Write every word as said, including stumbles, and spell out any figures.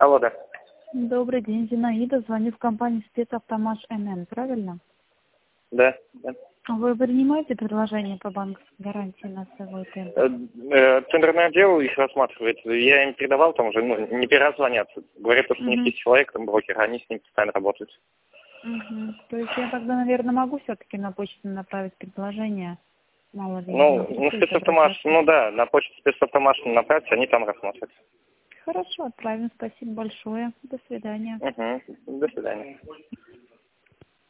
Алло, да. Добрый день, Зинаида. Звоню в компанию спецавтомаш эн эн, правильно? Да, да. Вы принимаете предложение по банковской гарантии на свой тендер? Э, э, Тендерное дело их рассматривает. Я им передавал, там уже, ну, не перезвонятся. Говорят, что у них Угу. есть человек, там брокер, они с ним постоянно работают. Угу. То есть я тогда, наверное, могу все-таки на почту направить предложение? Мало ли, Ну, ну, интересует спецавтомаш, обращаться. ну да, на почту спецавтомаш направьте, они там рассмотрят. Хорошо, отправим. Спасибо большое. До свидания. Угу. До свидания.